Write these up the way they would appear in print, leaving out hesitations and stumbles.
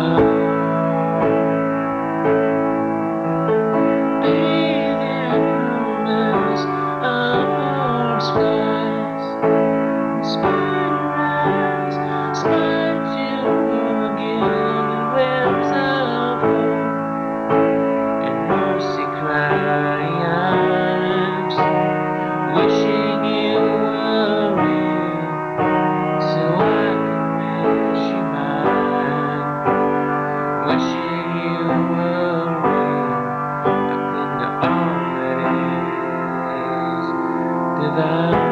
Wishing you were real, so I could wish you mine. Wishing you were real, I think all that is divine.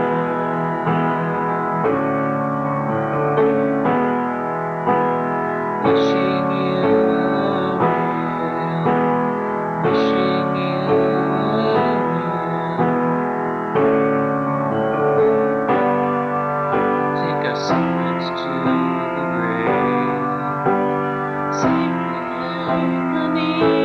Wishing you were real, wishing you were real. Take our secrets to the grave. Sing the harmony.